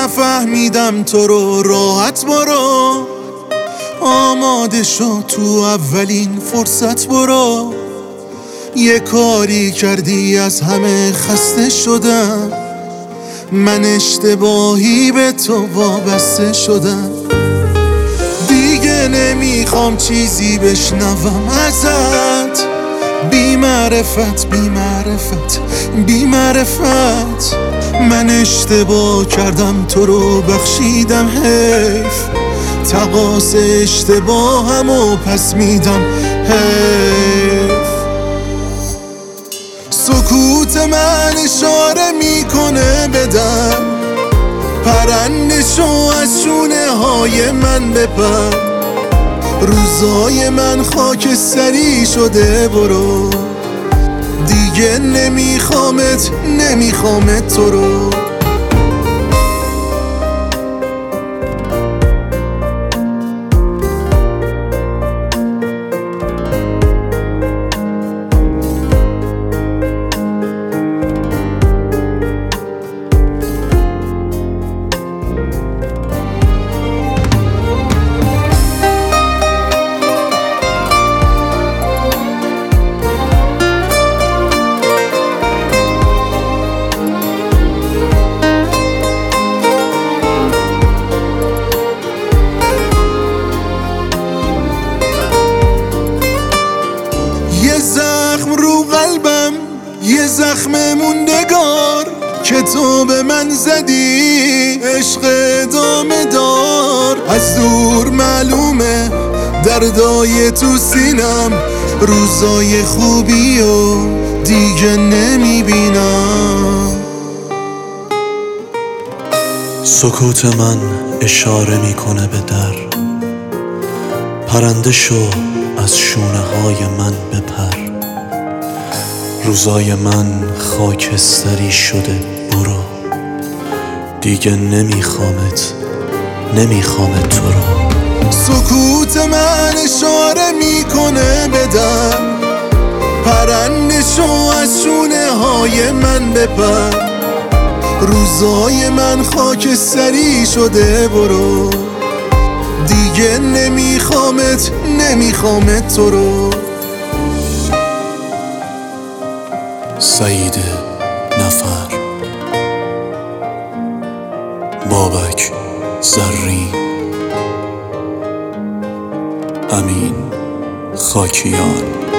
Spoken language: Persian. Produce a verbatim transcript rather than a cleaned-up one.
نفهمیدم تو رو، راحت برو، آماده شو تو اولین فرصت برو. یه کاری کردی از همه خسته شدم، من اشتباهی به تو وابسته شدم. دیگه نمیخوام چیزی بشنوم ازت، بی معرفت بی معرفت بی معرفت. من اشتباه کردم تو رو بخشیدم، حیف تقاص اشتباهمو پس میدم، حیف. سکوت من اشاره میکنه بدم، پرنده شو از شونه های من بپر. روزای من خاکستری شده، برو دیگه نمیخوامت نمیخوامت تو رو. زخم رو قلبم، یه زخم موندگار که تو به من زدی، عشق ادامه دار. از دور معلومه دردای تو سینم، روزای خوبی و دیگه نمیبینم. سکوت من اشاره میکنه به در، پرنده شو از شونه های من بپر. روزای من خاکستری شده، برو دیگه نمیخوامت نمیخوامت تو رو. سکوت من اشاره میکنه بدم، پرنده شو از شونه های من بپر. روزای من خاکستری شده، برو دیگه نمیخوامت نمیخوامت تو رو. سعید نفر، بابک زرین، امین خاکیان.